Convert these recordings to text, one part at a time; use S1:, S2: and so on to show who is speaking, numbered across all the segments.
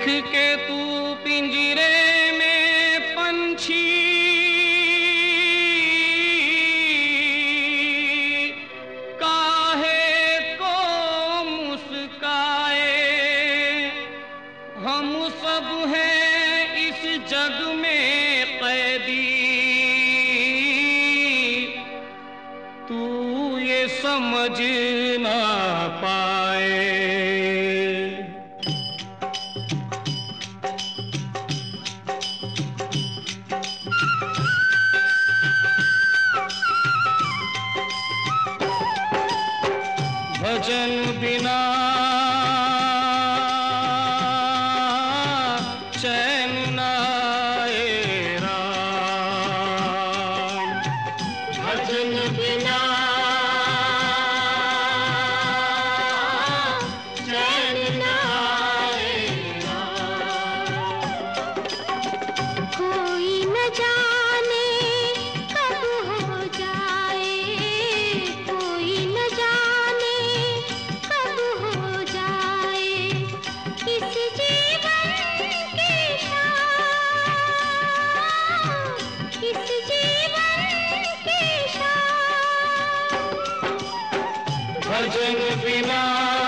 S1: के तू पिंजरे में पंछी, काहे को मुस्काए। हम सब हैं इस जग में कैदी, तू ये समझ ना पाए। भजन बिना चैन न आए राम,
S2: भजन बिना चैन न आए राम। कोई न जाने कब हो जाए, कोई न जाने कब हो जाए इस जीवन की शाम, इस जीवन की शाम।
S1: भजन बिना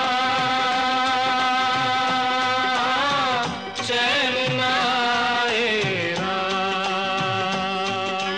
S1: चैन न आए राम।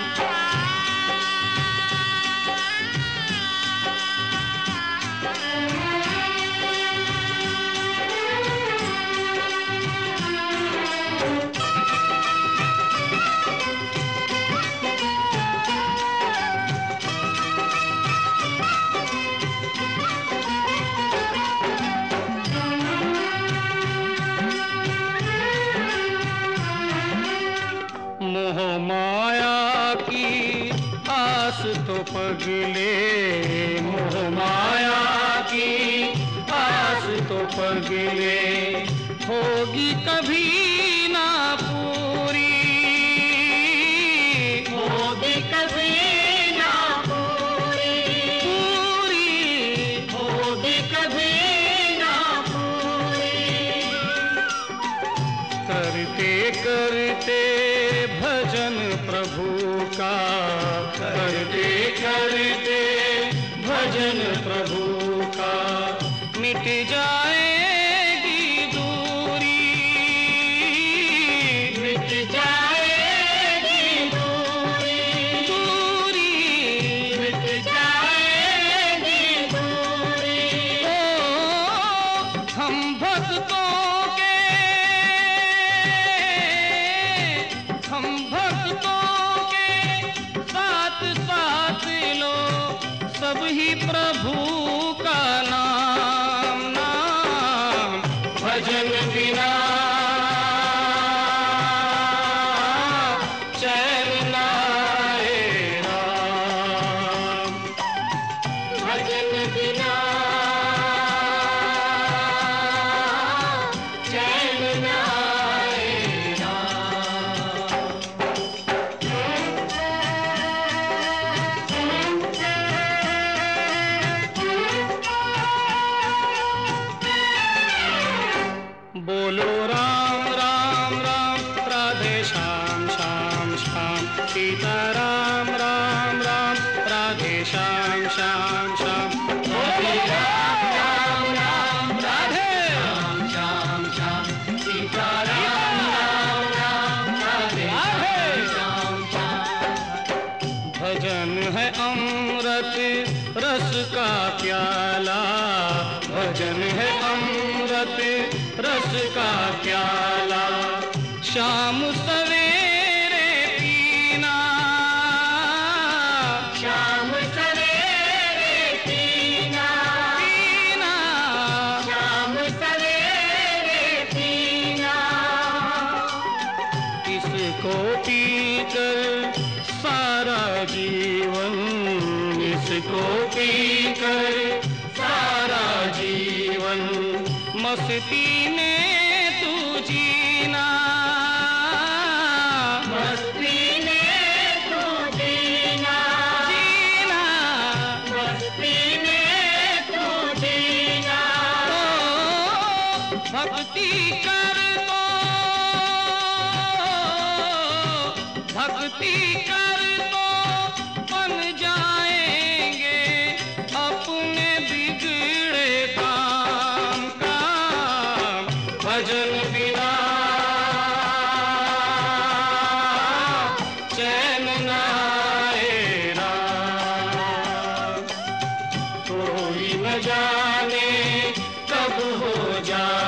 S1: मोह माया की आस तो पगले, मोह माया की आस तो पगले, होगी कभी ना पूरी,
S2: होगी कभी ना पूरी,
S1: पूरी।
S2: होगी कभी ना पूरी।
S1: करते करते भजन प्रभु का, करते करते भजन प्रभु का, मिट जाएगी दूरी,
S2: मिट जाएगी दूरी,
S1: दूरी।
S2: मिट जाएगी दूरी।
S1: ओ हम भक्तों के, हम भक्तों के साथ साथ लो सब ही प्रभु का नाम, नाम। भजन बिना चैन न आए राम,
S2: भजन बिना चैन न आए राम।
S1: बोलो राम राम राम, राधे श्याम श्याम श्याम, सीता राम राम राम, राधे श्याम श्याम श्याम। बोलो राम राम राम, राधे श्याम श्याम श्याम, सीता राम राम राम, राधे श्याम श्याम। भजन है अमृत रस का प्याला, भजन है अमृत रस का प्याला, शाम सवेरे पीना,
S2: शाम सवेरे पीना,
S1: पीना।
S2: शाम सवेरे पीना।
S1: इसको पीकर सारा जीवन, इसको पीकर सारा जीवन, मस्ती में तू जीना,
S2: मस्ती में तू जीना,
S1: जीना।
S2: मस्ती में तू जीना।
S1: भक्ति कर तो भक्ति कर तो बन जाएंगे अपने बिगड़े काम का। भजन बिना चैन न आए राम, कोई न जाने कब हो जाए